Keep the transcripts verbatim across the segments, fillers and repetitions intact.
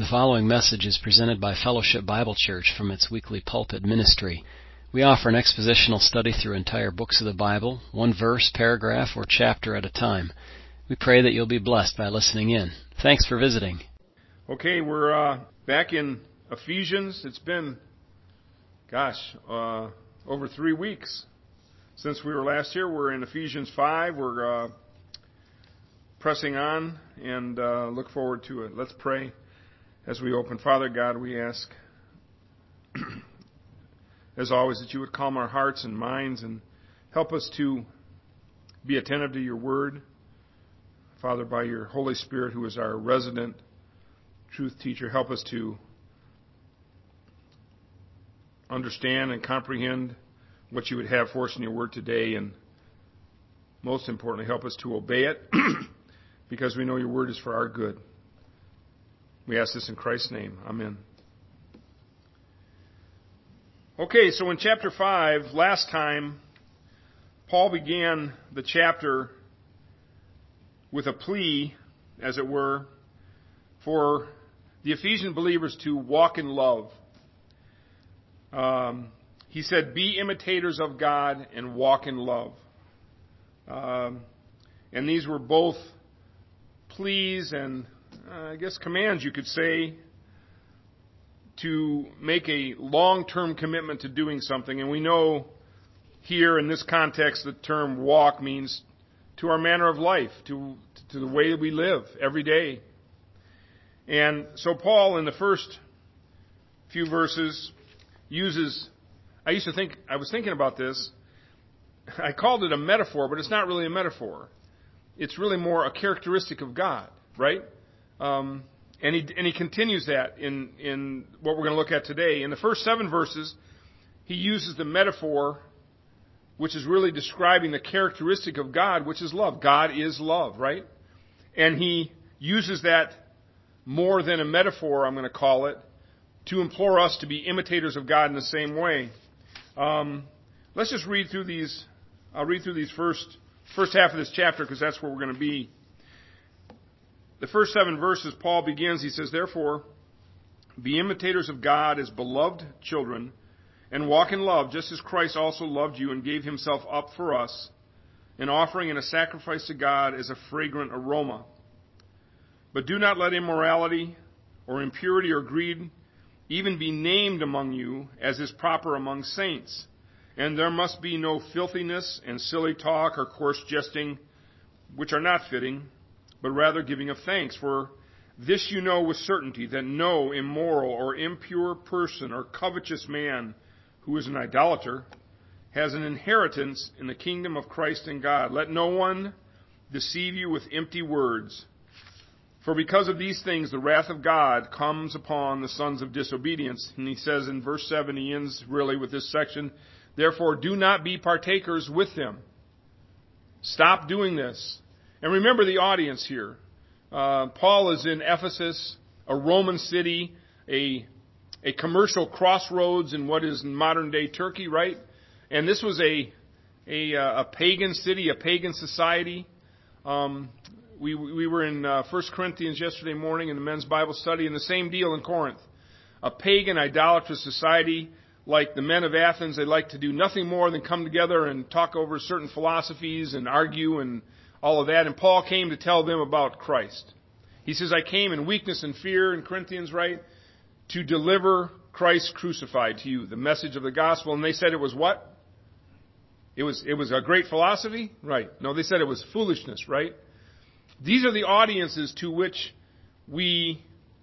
The following message is presented by Fellowship Bible Church from its weekly pulpit ministry. We offer an expositional study through entire books of the Bible, one verse, paragraph, or chapter at a time. We pray that you'll be blessed by listening in. Thanks for visiting. Okay, we're uh, back in Ephesians. It's been, gosh, uh, over three weeks since we were last here. We're in Ephesians five. We're uh, pressing on and uh, look forward to it. Let's pray as we open. Father God, we ask, as always, that you would calm our hearts and minds and help us to be attentive to your word. Father, by your Holy Spirit, who is our resident truth teacher, help us to understand and comprehend what you would have for us in your word today, and most importantly, help us to obey it because we know your word is for our good. We ask this in Christ's name. Amen. Okay, so in chapter five, last time, Paul began the chapter with a plea, as it were, for the Ephesian believers to walk in love. Um, he said, be imitators of God and walk in love. Um, and these were both pleas and Uh, I guess commands, you could say, to make a long-term commitment to doing something. And we know here in this context the term walk means to our manner of life, to, to the way that we live every day. And so Paul, in the first few verses, uses, I used to think, I was thinking about this, I called it a metaphor, but it's not really a metaphor. It's really more a characteristic of God, right? Um, and he and he continues that in, in what we're going to look at today. In the first seven verses, he uses the metaphor, which is really describing the characteristic of God, which is love. God is love, right? And he uses that more than a metaphor, I'm going to call it, to implore us to be imitators of God in the same way. Um, let's just read through these. I'll read through these first first half of this chapter because that's where we're going to be. The first seven verses, Paul begins, he says, therefore, be imitators of God as beloved children, and walk in love, just as Christ also loved you and gave himself up for us, an offering and a sacrifice to God as a fragrant aroma. But do not let immorality or impurity or greed even be named among you, as is proper among saints. And there must be no filthiness and silly talk or coarse jesting, which are not fitting, but rather giving of thanks. For this you know with certainty, that no immoral or impure person or covetous man who is an idolater has an inheritance in the kingdom of Christ and God. Let no one deceive you with empty words. For because of these things the wrath of God comes upon the sons of disobedience. And he says in verse seven, he ends really with this section, therefore do not be partakers with them. Stop doing this. And remember the audience here. Uh, Paul is in Ephesus, a Roman city, a a commercial crossroads in what is modern day Turkey, right? And this was a a, a pagan city, a pagan society. Um, we we were in uh, First Corinthians yesterday morning in the men's Bible study, and the same deal in Corinth. A pagan, idolatrous society. Like the men of Athens, they like to do nothing more than come together and talk over certain philosophies and argue and all of that. And Paul came to tell them about Christ. He says, I came in weakness and fear, in Corinthians, right, to deliver Christ crucified to you, the message of the gospel. And they said it was what? It was, it was a great philosophy? Right. No, they said it was foolishness, right? These are the audiences to which we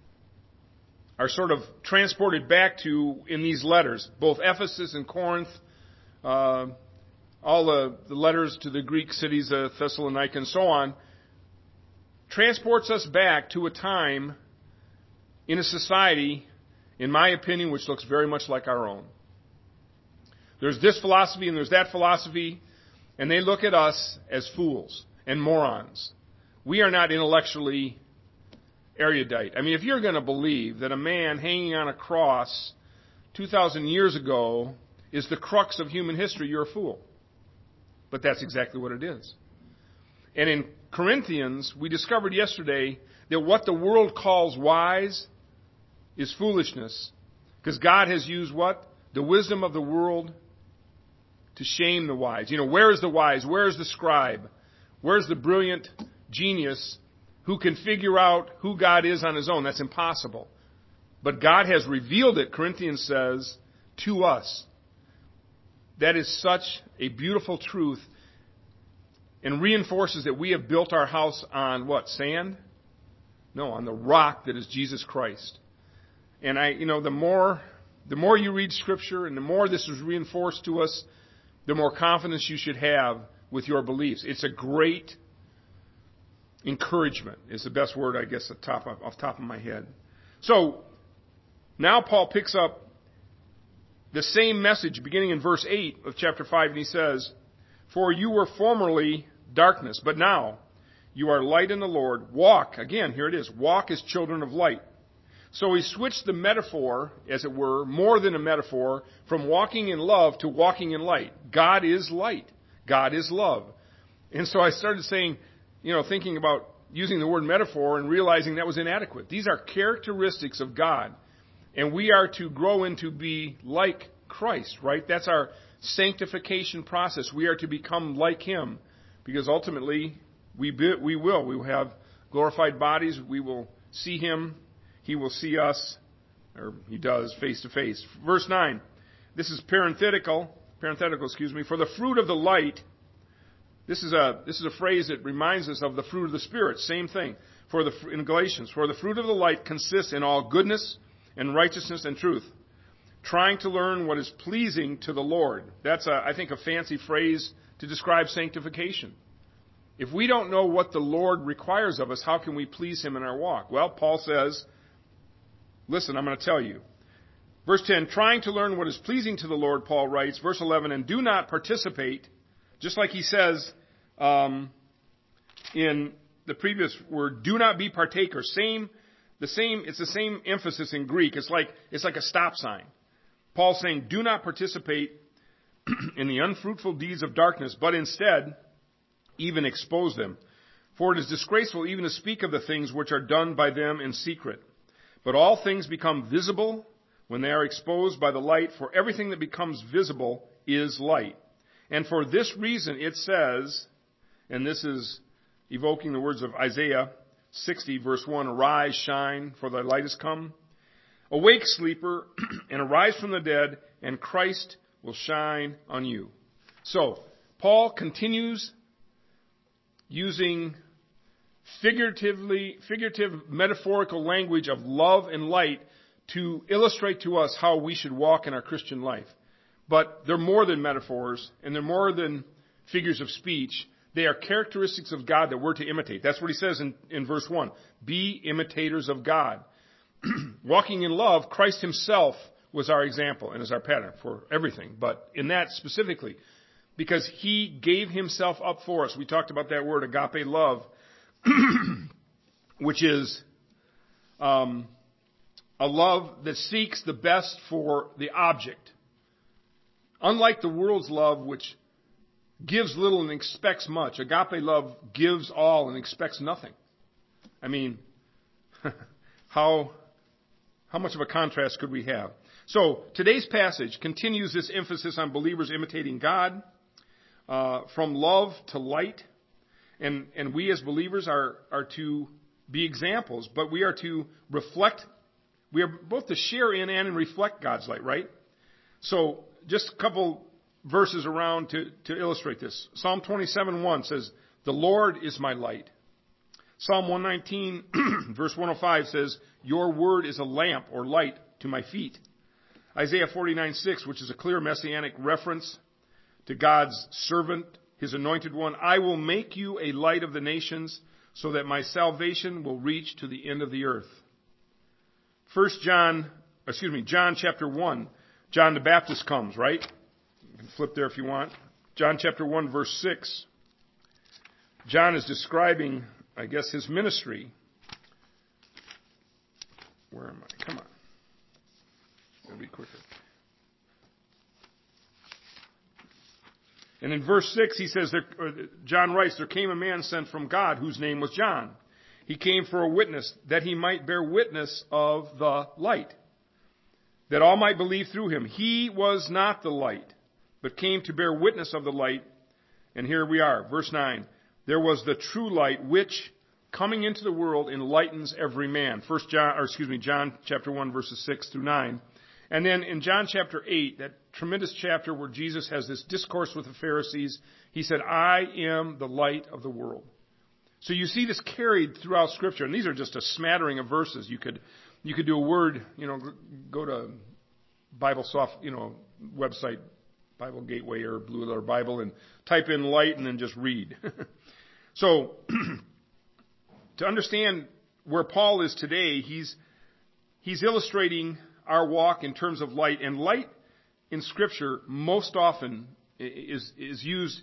are sort of transported back to in these letters, both Ephesus and Corinth, uh, all the, the letters to the Greek cities, uh, Thessalonica and so on, transports us back to a time in a society, in my opinion, which looks very much like our own. There's this philosophy and there's that philosophy, and they look at us as fools and morons. We are not intellectually erudite. I mean, if you're going to believe that a man hanging on a cross two thousand years ago is the crux of human history, you're a fool. But that's exactly what it is. And in Corinthians, we discovered yesterday that what the world calls wise, is foolishness. Because God has used what? The wisdom of the world to shame the wise. You know, where is the wise? Where is the scribe? Where's the brilliant genius who can figure out who God is on his own? That's impossible. But God has revealed it, Corinthians says, to us. That is such a beautiful truth and reinforces that we have built our house on what? Sand? No, on the rock that is Jesus Christ. And I, you know, the more, the more you read Scripture and the more this is reinforced to us, the more confidence you should have with your beliefs. It's a great encouragement is the best word, I guess, off the top of, off the top of my head. So, now Paul picks up the same message beginning in verse eight of chapter five, and he says, "For you were formerly darkness, but now you are light in the Lord. Walk," again, here it is, "walk as children of light." So he switched the metaphor, as it were, more than a metaphor, from walking in love to walking in light. God is light. God is love. And so I started saying, you know, thinking about using the word metaphor and realizing that was inadequate. These are characteristics of God. And we are to grow into be like Christ, right? That's our sanctification process. We are to become like Him because ultimately we be, we will. We will have glorified bodies. We will see Him. He will see us, or He does, face to face. Verse nine. This is parenthetical, parenthetical, excuse me. For the fruit of the light, this is a this is a phrase that reminds us of the fruit of the Spirit. Same thing. For the in Galatians, for the fruit of the light consists in all goodness and righteousness and truth, trying to learn what is pleasing to the Lord. That's, a, I think, a fancy phrase to describe sanctification. If we don't know what the Lord requires of us, how can we please Him in our walk? Well, Paul says, listen, I'm going to tell you. Verse ten, trying to learn what is pleasing to the Lord, Paul writes. Verse eleven, and do not participate, just like he says um, in the previous word, do not be partakers. Same The same, it's the same emphasis in Greek. It's like, it's like a stop sign. Paul's saying, do not participate in the unfruitful deeds of darkness, but instead, even expose them. For it is disgraceful even to speak of the things which are done by them in secret. But all things become visible when they are exposed by the light, for everything that becomes visible is light. And for this reason it says, and this is evoking the words of Isaiah sixty, verse one, arise, shine, for thy light has come. Awake, sleeper, and arise from the dead, and Christ will shine on you. So, Paul continues using figuratively, figurative, metaphorical language of love and light to illustrate to us how we should walk in our Christian life. But they're more than metaphors, and they're more than figures of speech. They are characteristics of God that we're to imitate. That's what he says in, in verse one. Be imitators of God. Walking in love, Christ himself was our example and is our pattern for everything. But in that specifically, because he gave himself up for us. We talked about that word, agape love, which is um, a love that seeks the best for the object. Unlike the world's love, which gives little and expects much, agape love gives all and expects nothing. I mean, how how much of a contrast could we have? So today's passage continues this emphasis on believers imitating God, uh, from love to light, and and we as believers are are to be examples, but we are to reflect. We are both to share in and reflect God's light, right? So just a couple verses around to, to illustrate this. Psalm twenty-seven one says, "The Lord is my light." Psalm one nineteen, verse one oh five says, "Your word is a lamp or light to my feet." Isaiah forty-nine six, which is a clear messianic reference to God's servant, his anointed one, "I will make you a light of the nations so that my salvation will reach to the end of the earth." First John, excuse me, John chapter one, John the Baptist comes, right? You can flip there if you want. John chapter one, verse six. John is describing, I guess, his ministry. Where am I? Come on. Gotta be quicker. And in verse six, he says, there, John writes, "There came a man sent from God whose name was John. He came for a witness, that he might bear witness of the light, that all might believe through him. He was not the light, but came to bear witness of the light. And here we are, verse nine. There was the true light, which, coming into the world, enlightens every man. First John, or excuse me, John chapter one, verses six through nine. And then in John chapter eight, that tremendous chapter where Jesus has this discourse with the Pharisees, he said, I am the light of the world. So you see this carried throughout Scripture, and these are just a smattering of verses. You could, you could do a word, you know, go to Bible soft, you know, website, Bible Gateway or Blue Letter Bible, and type in light and then just read. So, to understand where Paul is today, he's, he's illustrating our walk in terms of light, and light in Scripture most often is, is used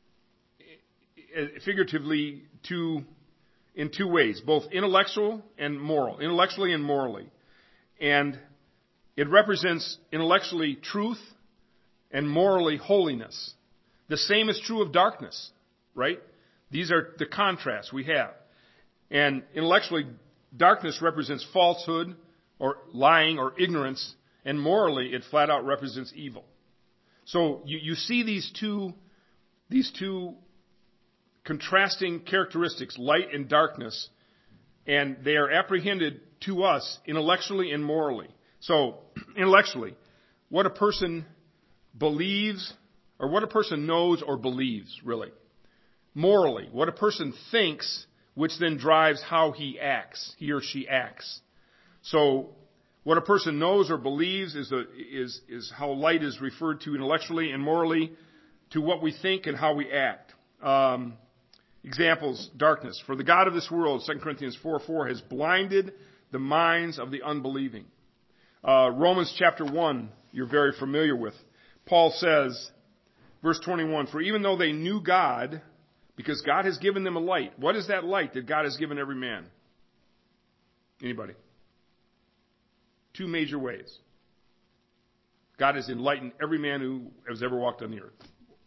figuratively to, in two ways, both intellectual and moral, intellectually and morally. And it represents intellectually truth and morally holiness. The same is true of darkness, right? These are the contrasts we have. And intellectually, darkness represents falsehood or lying or ignorance, and morally it flat out represents evil. So you, you see these two, these two contrasting characteristics, light and darkness, and they are apprehended to us intellectually and morally. So, intellectually, what a person believes, or what a person knows or believes, really. Morally, what a person thinks, which then drives how he acts, he or she acts. So, what a person knows or believes is, a, is, is how light is referred to intellectually, and morally to what we think and how we act. Um, Examples, darkness. For the God of this world, Second Corinthians four four, has blinded the minds of the unbelieving. Uh, Romans chapter one, you're very familiar with. Paul says, verse twenty-one, for even though they knew God, because God has given them a light. What is that light that God has given every man? Anybody? Two major ways. God has enlightened every man who has ever walked on the earth.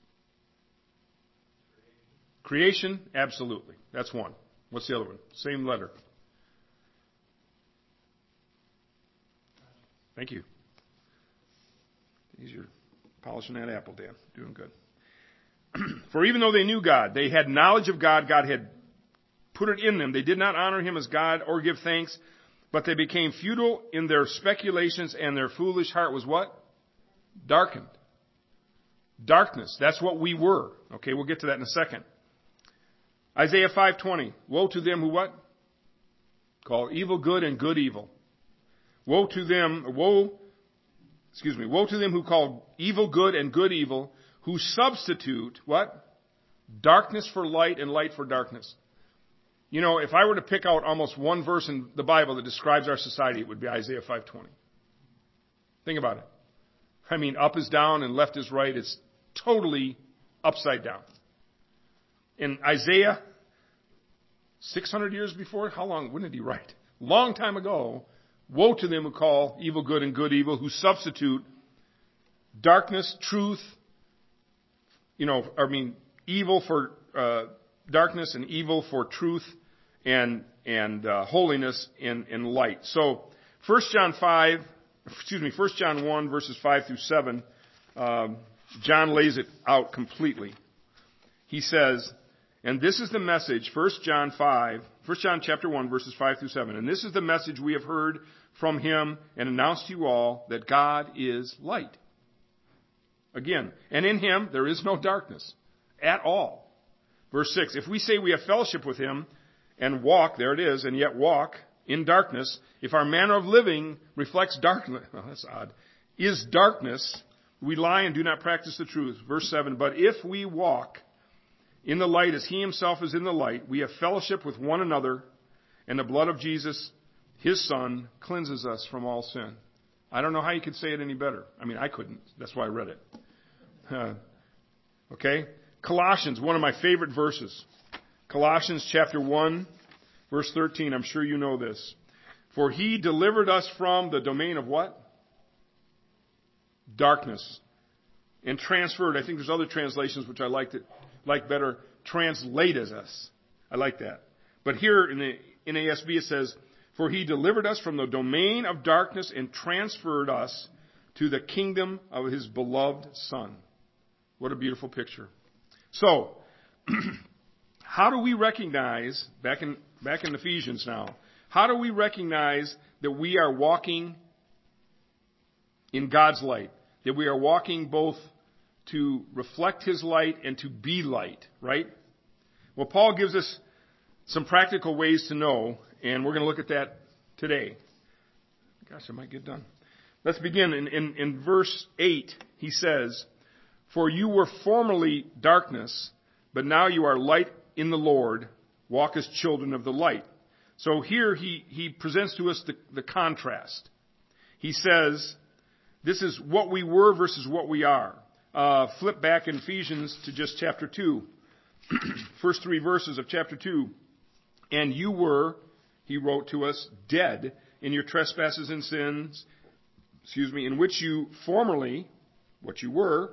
Creation, absolutely. That's one. What's the other one? Same letter. Thank you. You're polishing that apple, Dan. Doing good. For even though they knew God, they had knowledge of God, God had put it in them. They did not honor him as God or give thanks, but they became futile in their speculations, and their foolish heart was what? Darkened. Darkness. That's what we were. Okay, we'll get to that in a second. Isaiah five twenty. Woe to them who what? Call evil good and good evil. Woe to them, woe, excuse me, woe to them who call evil good and good evil, who substitute what? Darkness for light and light for darkness. You know, if I were to pick out almost one verse in the Bible that describes our society, it would be Isaiah five twenty. Think about it. I mean, up is down and left is right. It's totally upside down. In Isaiah, six hundred years before, how long, when did he write? Long time ago, woe to them who call evil good and good evil, who substitute darkness, truth, you know, I mean, evil for uh, darkness and evil for truth and and uh, holiness in, in light. So, First John five, excuse me, First John one, verses five through seven, um, John lays it out completely. He says, and this is the message, First John five, First John chapter one, verses five through seven. And this is the message we have heard from him and announced to you all, that God is light. Again, and in him there is no darkness at all. Verse six, if we say we have fellowship with him and walk, there it is, and yet walk in darkness, if our manner of living reflects darkness, oh, that's odd, is darkness, we lie and do not practice the truth. Verse seven, but if we walk in the light as he himself is in the light, we have fellowship with one another, and the blood of Jesus, his son, cleanses us from all sin. I don't know how you could say it any better. I mean, I couldn't. That's why I read it. Uh, okay? Colossians, one of my favorite verses. Colossians chapter one, verse thirteen. I'm sure you know this. For he delivered us from the domain of what? Darkness. And transferred, I think there's other translations which I liked it, like better, translated us. I like that. But here in the N A S B, it says, "For he delivered us from the domain of darkness and transferred us to the kingdom of his beloved Son." What a beautiful picture. So, how do we recognize, back in, back in Ephesians now, how do we recognize that we are walking in God's light? That we are walking both to reflect his light and to be light, right? Well, Paul gives us some practical ways to know, and we're going to look at that today. Gosh, I might get done. Let's begin. In, in, in verse eight, he says, "For you were formerly darkness, but now you are light in the Lord. Walk as children of the light." So here he, he presents to us the, the contrast. He says, this is what we were versus what we are. Uh, flip back in Ephesians to just chapter two. First three verses of chapter two. "And you were," he wrote to us, "dead in your trespasses and sins, excuse me, in which you formerly," what you were,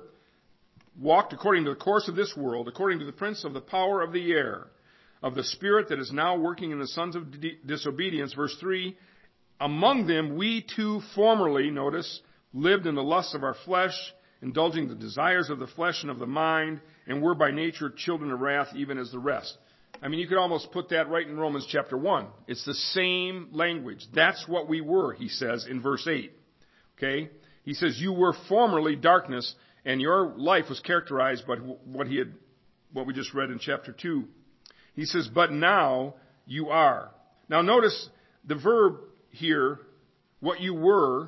"walked according to the course of this world, according to the prince of the power of the air, of the spirit that is now working in the sons of di- disobedience." Verse three, "Among them we too formerly," notice, "lived in the lusts of our flesh, indulging the desires of the flesh and of the mind, and were by nature children of wrath, even as the rest." I mean, you could almost put that right in Romans chapter one. It's the same language. That's what we were, he says in verse eight. Okay? He says, "You were formerly darkness," and your life was characterized by what he had, what we just read in chapter two. He says, "But now you are." Now notice the verb here, what you were,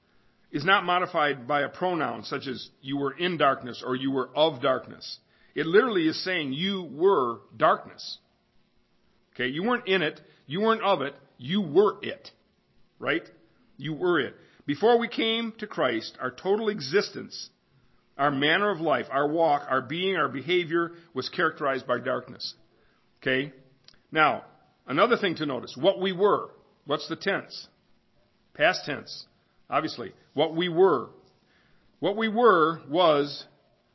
is not modified by a pronoun such as you were in darkness or you were of darkness. It literally is saying you were darkness. Okay, you weren't in it, you weren't of it, you were it. Right? You were it. Before we came to Christ, our total existence, our manner of life, our walk, our being, our behavior was characterized by darkness. Okay? Now, another thing to notice, what we were. What's the tense? Past tense. Obviously, what we were. What we were was,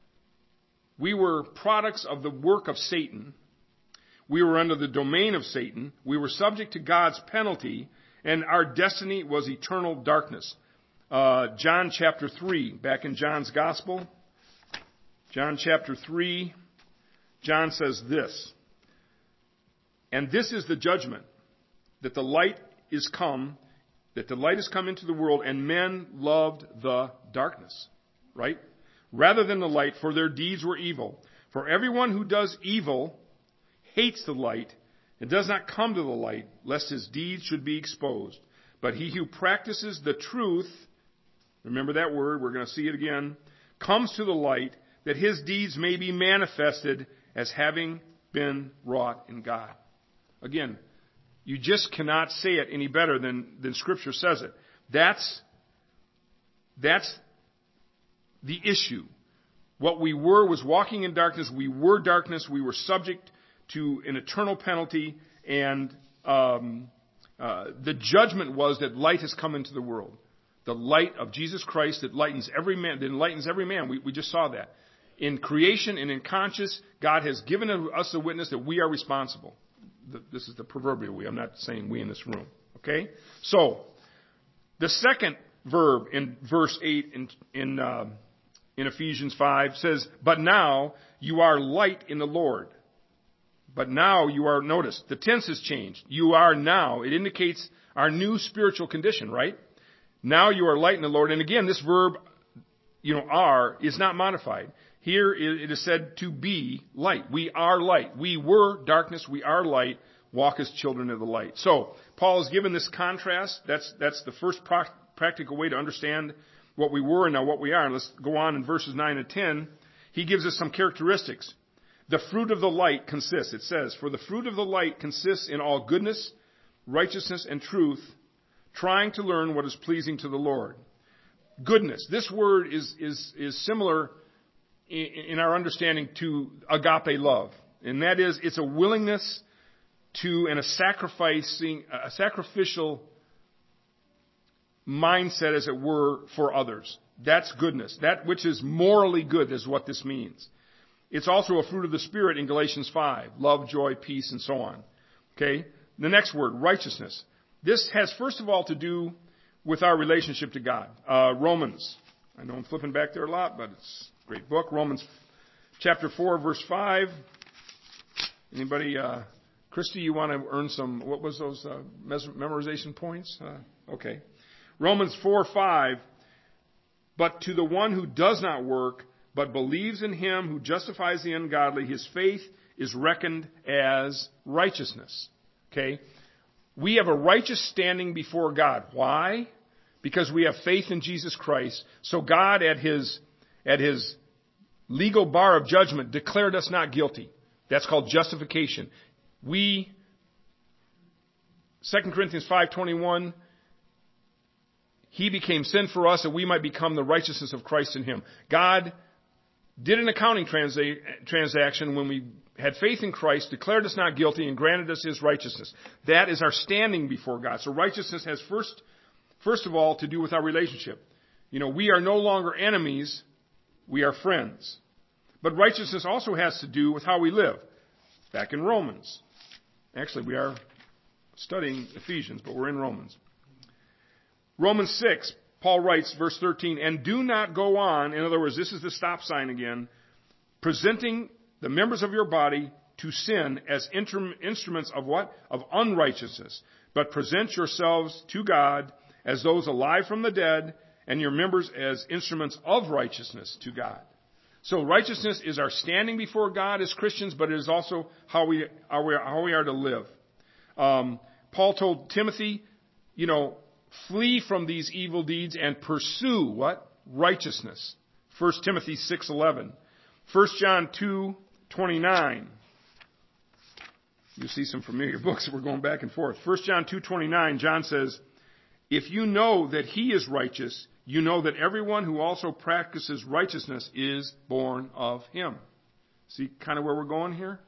we were products of the work of Satan. We were under the domain of Satan. We were subject to God's penalty, and our destiny was eternal darkness. Uh, John chapter three, back in John's Gospel. John chapter three, John says this, "And this is the judgment, that the light is come, that the light has come into the world, and men loved the darkness," right? "Rather than the light, for their deeds were evil. For everyone who does evil hates the light, and does not come to the light, lest his deeds should be exposed. But he who practices the truth," remember that word, we're going to see it again, "comes to the light, that his deeds may be manifested as having been wrought in God." Again, you just cannot say it any better than, than Scripture says it. That's, that's the issue. What we were was walking in darkness. We were darkness. We were subject to an eternal penalty. And um, uh, the judgment was that light has come into the world. The light of Jesus Christ that lightens every man. That enlightens every man. We, we just saw that. In creation and in conscience, God has given us a witness that we are responsible. This is the proverbial we. I'm not saying we in this room. Okay? So, the second verb in verse eight in, in, uh, in Ephesians five says, "But now you are light in the Lord." But now you are, notice, the tense has changed. You are now. It indicates our new spiritual condition, right? Now you are light in the Lord. And again, this verb, you know, are, is not modified. Here it is said to be light. We are light. We were darkness. We are light. Walk as children of the light. So, Paul has given this contrast. That's, that's the first pro- practical way to understand what we were and now what we are. And let's go on in verses nine and ten. He gives us some characteristics. The fruit of the light consists, it says, "For the fruit of the light consists in all goodness, righteousness, and truth, trying to learn what is pleasing to the Lord." Goodness. This word is, is, is similar in our understanding to agape love. And that is, it's a willingness to and a sacrificing, a sacrificial mindset, as it were, for others. That's goodness. That which is morally good is what this means. It's also a fruit of the Spirit in Galatians five. Love, joy, peace, and so on. Okay? The next word, righteousness. This has first of all to do with our relationship to God. Uh, Romans. I know I'm flipping back there a lot, but it's a great book. Romans chapter four, verse five. Anybody, uh, Christy, you want to earn some, what was those uh, memorization points? Uh, okay. Romans four, five. But to the one who does not work, but believes in him who justifies the ungodly, his faith is reckoned as righteousness. Okay? We have a righteous standing before God. Why? Because we have faith in Jesus Christ. So God, at his, at his legal bar of judgment, declared us not guilty. That's called justification. We, Second Corinthians five twenty-one, he became sin for us that we might become the righteousness of Christ in him. God did an accounting transa- transaction when we had faith in Christ, declared us not guilty, and granted us his righteousness. That is our standing before God. So righteousness has first, first of all to do with our relationship. You know, we are no longer enemies, we are friends. But righteousness also has to do with how we live. Back in Romans. Actually, we are studying Ephesians, but we're in Romans. Romans six, Paul writes, verse thirteen, and do not go on, in other words, this is the stop sign again, presenting the members of your body to sin as inter- instruments of what? Of unrighteousness. But present yourselves to God as those alive from the dead, and your members as instruments of righteousness to God. So righteousness is our standing before God as Christians, but it is also how we are, how we are to live. Um, Paul told Timothy, you know, flee from these evil deeds and pursue what? Righteousness. First Timothy six eleven. First John two twenty-nine. You see some familiar books. We're going back and forth. First John two twenty-nine, John says, if you know that he is righteous, you know that everyone who also practices righteousness is born of him. See kind of where we're going here?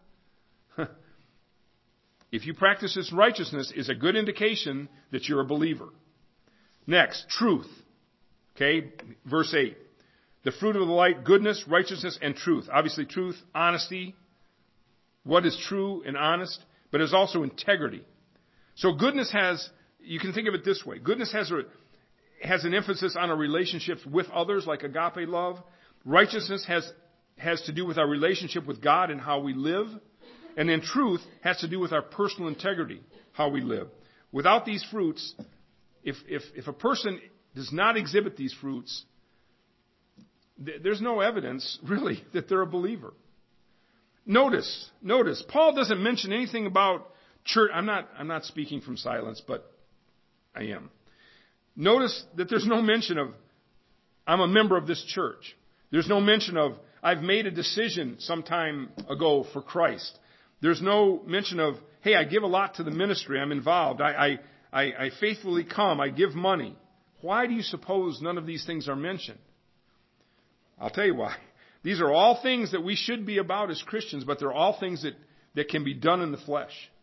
If you practice this righteousness, is a good indication that you're a believer. Next, truth. Okay, verse eight. The fruit of the light, goodness, righteousness, and truth. Obviously, truth, honesty. What is true and honest, but is also integrity. So goodness has, you can think of it this way. Goodness has a, has an emphasis on our relationships with others, like agape love. Righteousness has, has to do with our relationship with God and how we live. And then truth has to do with our personal integrity, how we live. Without these fruits, if, if, if a person does not exhibit these fruits, th- there's no evidence, really, that they're a believer. Notice, notice, Paul doesn't mention anything about church. I'm not, I'm not speaking from silence, but I am. Notice that there's no mention of, I'm a member of this church. There's no mention of, I've made a decision some time ago for Christ. There's no mention of, hey, I give a lot to the ministry. I'm involved. I, I, I, I faithfully come. I give money. Why do you suppose none of these things are mentioned? I'll tell you why. These are all things that we should be about as Christians, but they're all things that, that can be done in the flesh.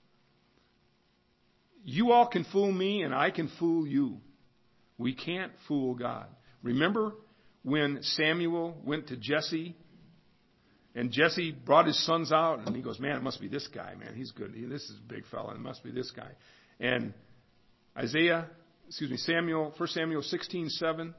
You all can fool me and I can fool you. We can't fool God. Remember when Samuel went to Jesse and Jesse brought his sons out and he goes, man, it must be this guy, man. He's good. He, this is a big fella. It must be this guy. And Isaiah, excuse me, Samuel, First Samuel sixteen seven.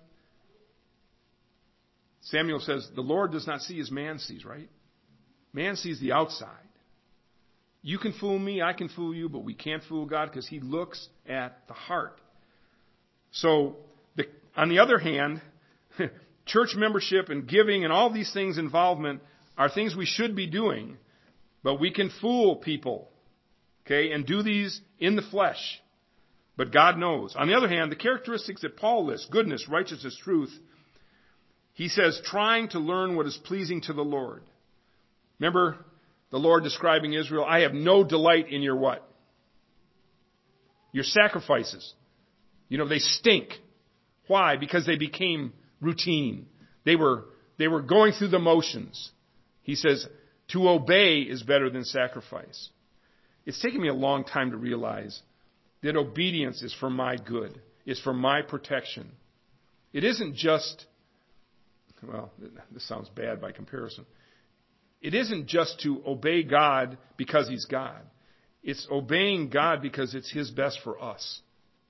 Samuel says, the Lord does not see as man sees, right? Man sees the outside. You can fool me, I can fool you, but we can't fool God because he looks at the heart. So, the, on the other hand, church membership and giving and all these things, involvement, are things we should be doing, but we can fool people, okay, and do these in the flesh. But God knows. On the other hand, the characteristics that Paul lists, goodness, righteousness, truth, he says, trying to learn what is pleasing to the Lord. Remember the Lord describing Israel, I have no delight in your what? Your sacrifices. You know, they stink. Why? Because they became routine. They were, they were going through the motions. He says, to obey is better than sacrifice. It's taken me a long time to realize that obedience is for my good. It's for my protection. It isn't just, well, this sounds bad by comparison. It isn't just to obey God because he's God. It's obeying God because it's His best for us.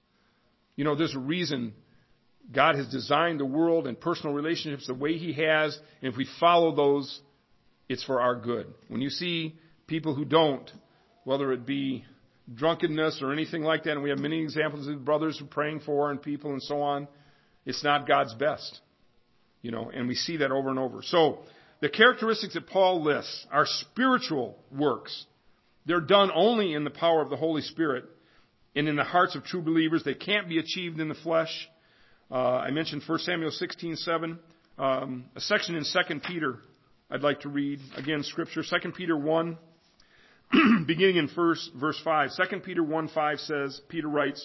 You know, there's a reason God has designed the world and personal relationships the way He has, and if we follow those, it's for our good. When you see people who don't, whether it be drunkenness or anything like that, and we have many examples of brothers who are praying for and people and so on, it's not God's best. You know, and we see that over and over. So, the characteristics that Paul lists are spiritual works. They're done only in the power of the Holy Spirit and in the hearts of true believers. They can't be achieved in the flesh. Uh, I mentioned First Samuel sixteen seven. Um, a section in Second Peter I'd like to read. Again, Scripture. Second Peter one, beginning in first, verse five. Second Peter one five says, Peter writes,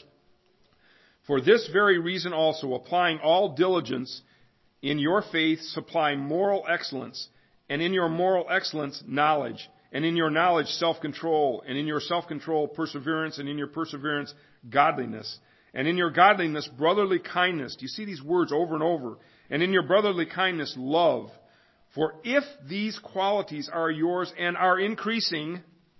"For this very reason also, applying all diligence, in your faith supply moral excellence, and in your moral excellence knowledge, and in your knowledge self-control, and in your self-control perseverance, and in your perseverance godliness, and in your godliness brotherly kindness." Do you see these words over and over? "And in your brotherly kindness love. For if these qualities are yours and are increasing,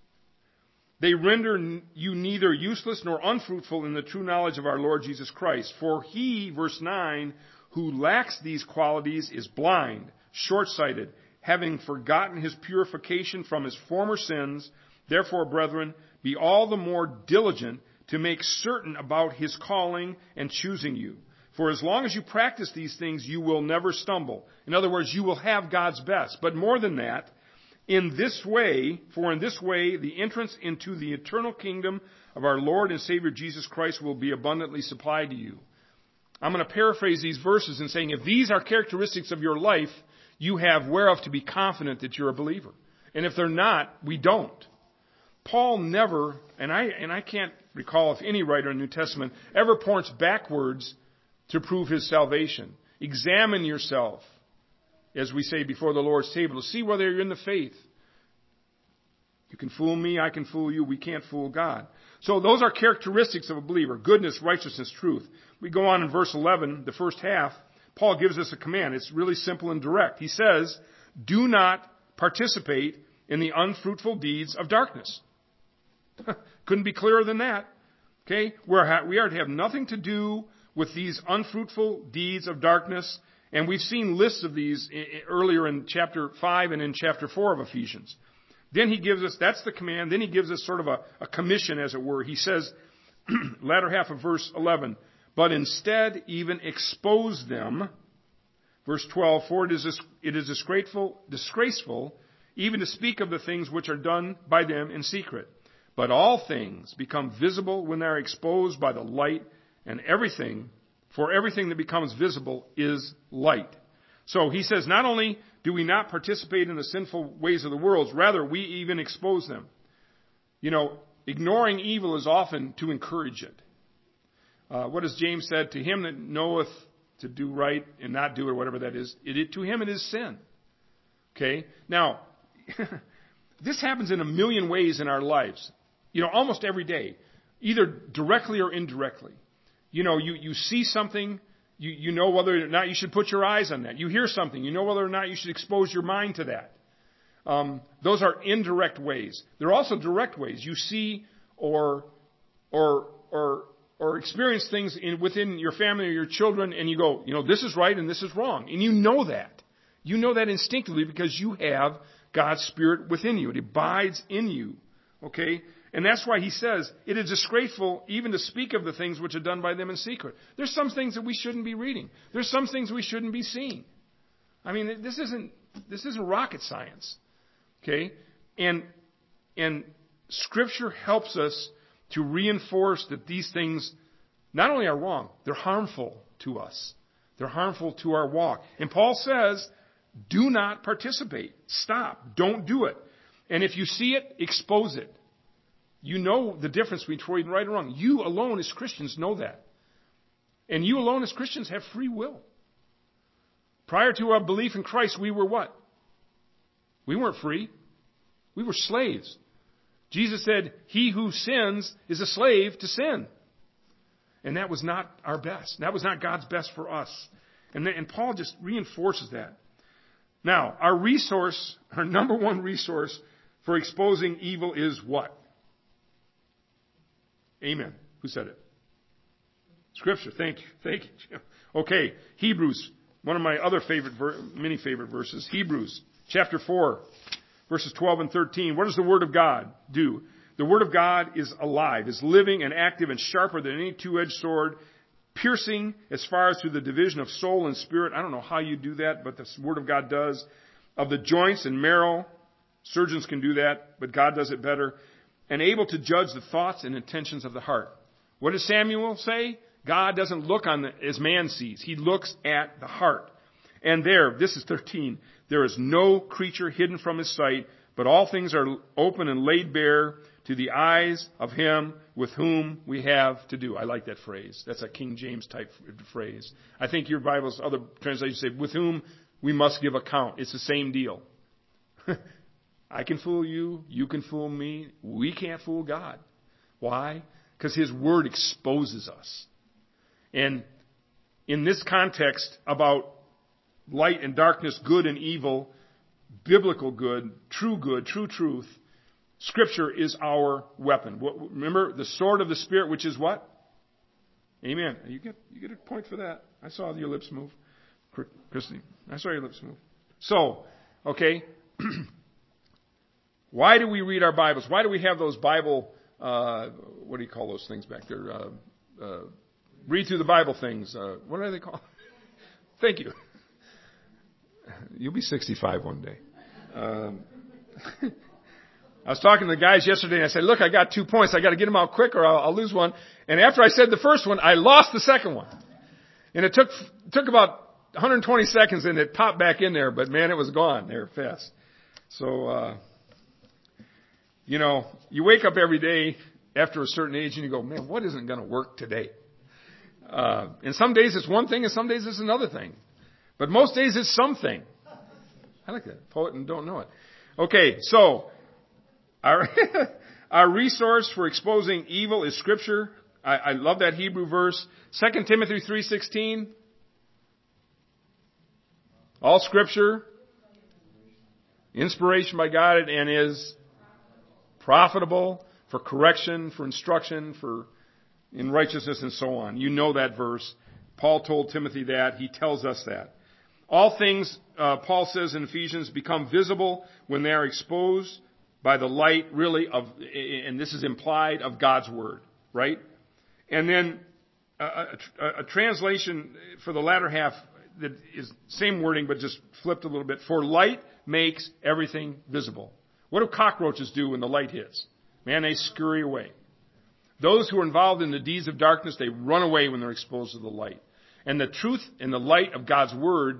they render you neither useless nor unfruitful in the true knowledge of our Lord Jesus Christ. For he," verse nine, "who lacks these qualities is blind, short-sighted, having forgotten his purification from his former sins. Therefore, brethren, be all the more diligent to make certain about his calling and choosing you. For as long as you practice these things, you will never stumble." In other words, you will have God's best. But more than that, in this way, for in this way, the entrance into the eternal kingdom of our Lord and Savior Jesus Christ will be abundantly supplied to you. I'm going to paraphrase these verses in saying, if these are characteristics of your life, you have whereof to be confident that you're a believer. And if they're not, we don't. Paul never, and I and I can't recall if any writer in the New Testament ever points backwards to prove his salvation. Examine yourself, as we say before the Lord's table, to see whether you're in the faith. You can fool me, I can fool you, we can't fool God. So those are characteristics of a believer: goodness, righteousness, truth. We go on in verse eleven, the first half. Paul gives us a command. It's really simple and direct. He says, "Do not participate in the unfruitful deeds of darkness." Couldn't be clearer than that. Okay? We're, we are to have nothing to do with these unfruitful deeds of darkness. And we've seen lists of these earlier in chapter five and in chapter four of Ephesians. Then he gives us, that's the command, then he gives us sort of a, a commission, as it were. He says, latter half of verse eleven, "But instead even expose them." Verse twelve, "For it is, it is disgraceful, disgraceful even to speak of the things which are done by them in secret. But all things become visible when they are exposed by the light, and everything, for everything that becomes visible is light." So he says, not only do we not participate in the sinful ways of the world, rather we even expose them. You know, ignoring evil is often to encourage it. Uh, what has James said? "To him that knoweth to do right and not do it," or whatever that is, it, it, to him it is sin. Okay? Now, this happens in a million ways in our lives. You know, almost every day, either directly or indirectly. You know, you, you see something, you, you know whether or not you should put your eyes on that. You hear something, you know whether or not you should expose your mind to that. Um, those are indirect ways. There are also direct ways. You see or or or or experience things in, within your family or your children, and you go, you know, this is right and this is wrong. And you know that. You know that instinctively because you have God's Spirit within you. It abides in you. Okay? And that's why he says, it is disgraceful even to speak of the things which are done by them in secret. There's some things that we shouldn't be reading. There's some things we shouldn't be seeing. I mean, this isn't, this isn't rocket science. Okay? And, and Scripture helps us to reinforce that these things not only are wrong, they're harmful to us. They're harmful to our walk. And Paul says, do not participate. Stop. Don't do it. And if you see it, expose it. You know the difference between right and wrong. You alone as Christians know that. And you alone as Christians have free will. Prior to our belief in Christ, we were what? We weren't free. We were slaves. Jesus said, "He who sins is a slave to sin." And that was not our best. That was not God's best for us. And, then, and Paul just reinforces that. Now, our resource, our number one resource for exposing evil is what? Amen. Who said it? Scripture. Thank you. Thank you, Jim. Okay. Hebrews. One of my other favorite, ver- many favorite verses. Hebrews chapter four, verses twelve and thirteen. What does the Word of God do? The Word of God is alive, is living and active and sharper than any two-edged sword, piercing as far as to the division of soul and spirit. I don't know how you do that, but the Word of God does. Of the joints and marrow. Surgeons can do that, but God does it better. And able to judge the thoughts and intentions of the heart. What does Samuel say? God doesn't look on the, as man sees. He looks at the heart. And there, this is thirteen, there is no creature hidden from his sight, but all things are open and laid bare to the eyes of him with whom we have to do. I like that phrase. That's a King James type phrase. I think your Bible's other translations say, with whom we must give account. It's the same deal. I can fool you. You can fool me. We can't fool God. Why? Because His Word exposes us. And in this context about light and darkness, good and evil, biblical good, true good, true truth, Scripture is our weapon. Remember, the sword of the Spirit, which is what? Amen. You get, you get a point for that. I saw your lips move. Christy, I saw your lips move. So, okay. Why do we read our Bibles? Why do we have those Bible, uh, what do you call those things back there? Uh, uh, read through the Bible things. Uh, what are they called? Thank you. You'll be sixty-five one day. Um, I was talking to the guys yesterday and I said, look, I got two points. I got to get them out quick or I'll, I'll lose one. And after I said the first one, I lost the second one. And it took, took about one hundred twenty seconds and it popped back in there, but man, it was gone there fast. So, uh, you know, you wake up every day after a certain age and you go, man, what isn't going to work today? Uh, and some days it's one thing and some days it's another thing. But most days it's something. I like that. Poet and don't know it. Okay, so our our resource for exposing evil is Scripture. I, I love that Hebrew verse. Second Timothy three sixteen. All Scripture, inspiration by God, and is profitable for correction, for instruction, for in righteousness, and so on. You know that verse. Paul told Timothy that. He tells us that. All things, uh, Paul says in Ephesians, become visible when they are exposed by the light, really, of, and this is implied, of God's Word, right? And then a, a, a translation for the latter half that is same wording, but just flipped a little bit. For light makes everything visible. What do cockroaches do when the light hits? Man, they scurry away. Those who are involved in the deeds of darkness, they run away when they're exposed to the light. And the truth and the light of God's Word,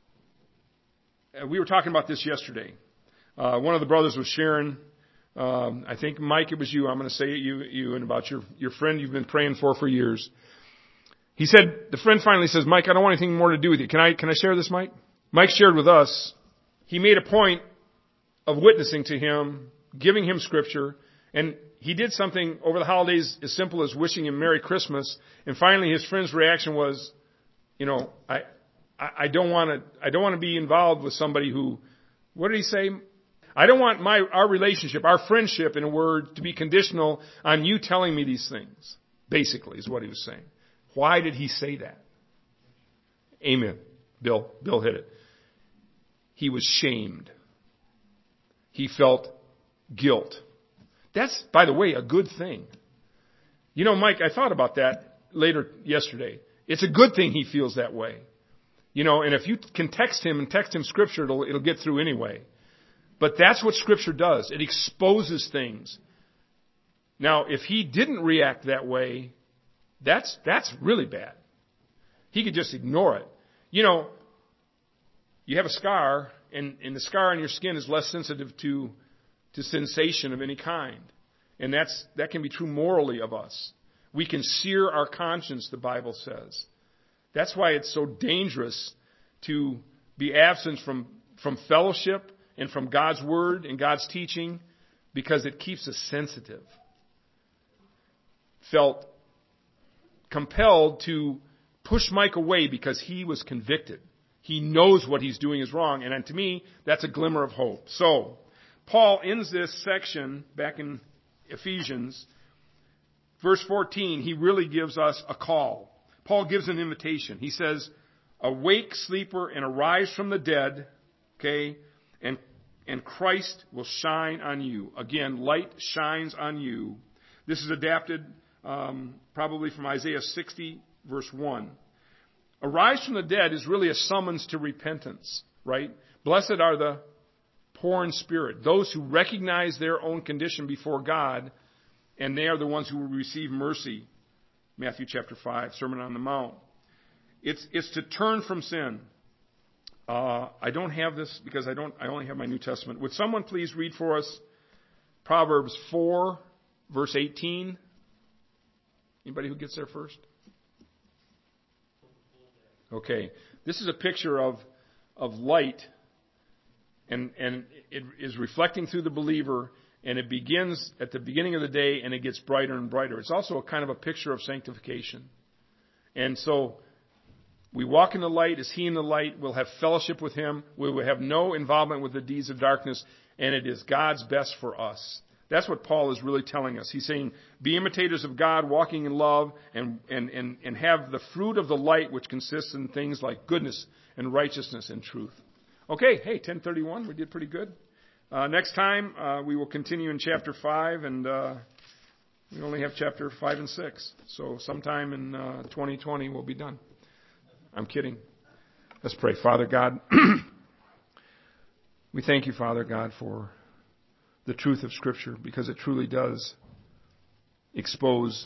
we were talking about this yesterday. Uh, one of the brothers was sharing, um, I think, Mike, it was you. I'm going to say it, you, you, and about your, your friend you've been praying for for years. He said, the friend finally says, Mike, I don't want anything more to do with you. Can I, can I share this, Mike? Mike shared with us, he made a point of witnessing to him, giving him Scripture, and he did something over the holidays as simple as wishing him Merry Christmas, and finally his friend's reaction was, you know, I, I don't want to, I don't want to be involved with somebody who, what did he say? I don't want my, our relationship, our friendship, in a word, to be conditional on you telling me these things. Basically, is what he was saying. Why did he say that? Amen. Bill, Bill hit it. He was shamed. He felt guilt. That's, by the way, a good thing. You know, Mike, I thought about that later yesterday. It's a good thing he feels that way. You know, and if you can text him and text him Scripture, it'll, it'll get through anyway. But that's what Scripture does. It exposes things. Now, if he didn't react that way, that's, that's really bad. He could just ignore it. You know, you have a scar, and, and the scar on your skin is less sensitive to, to sensation of any kind. And that's, that can be true morally of us. We can sear our conscience, the Bible says. That's why it's so dangerous to be absent from, from fellowship and from God's Word and God's teaching, because it keeps us sensitive. Felt compelled to push Mike away because he was convicted. He knows what he's doing is wrong, and to me, that's a glimmer of hope. So, Paul ends this section back in Ephesians verse fourteen, he really gives us a call. Paul gives an invitation. He says, awake, sleeper, and arise from the dead, okay, and and Christ will shine on you. Again, light shines on you. This is adapted um, probably from Isaiah sixty, verse one. Arise from the dead is really a summons to repentance, right? Blessed are the poor in spirit, those who recognize their own condition before God, and they are the ones who will receive mercy. Matthew chapter five, Sermon on the Mount. It's it's to turn from sin. Uh, I don't have this because I don't. I only have my New Testament. Would someone please read for us Proverbs four, verse eighteen? Anybody who gets there first? Okay, this is a picture of of light, and and it is reflecting through the believer, and it begins at the beginning of the day, and it gets brighter and brighter. It's also a kind of a picture of sanctification, and so we walk in the light as He in the light. We'll have fellowship with Him. We will have no involvement with the deeds of darkness, and it is God's best for us. That's what Paul is really telling us. He's saying, be imitators of God, walking in love, and, and, and, and have the fruit of the light, which consists in things like goodness and righteousness and truth. Okay, hey, ten thirty-one, we did pretty good. Uh, next time, uh, we will continue in chapter five, and uh, we only have chapter five and six. So sometime in uh, twenty twenty, we'll be done. I'm kidding. Let's pray. Father God, we thank you, Father God, for the truth of Scripture, because it truly does expose,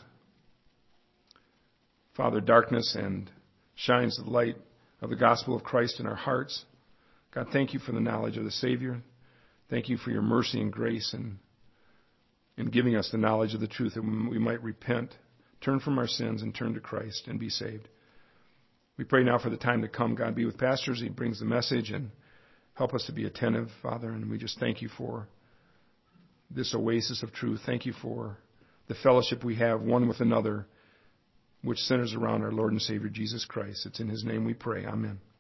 Father, darkness and shines the light of the gospel of Christ in our hearts. God, thank you for the knowledge of the Savior. Thank you for your mercy and grace and in giving us the knowledge of the truth that we might repent, turn from our sins, and turn to Christ and be saved. We pray now for the time to come. God, be with pastors. He brings the message, and help us to be attentive, Father. And we just thank you for this oasis of truth. Thank you for the fellowship we have one with another, which centers around our Lord and Savior Jesus Christ. It's in His name we pray. Amen.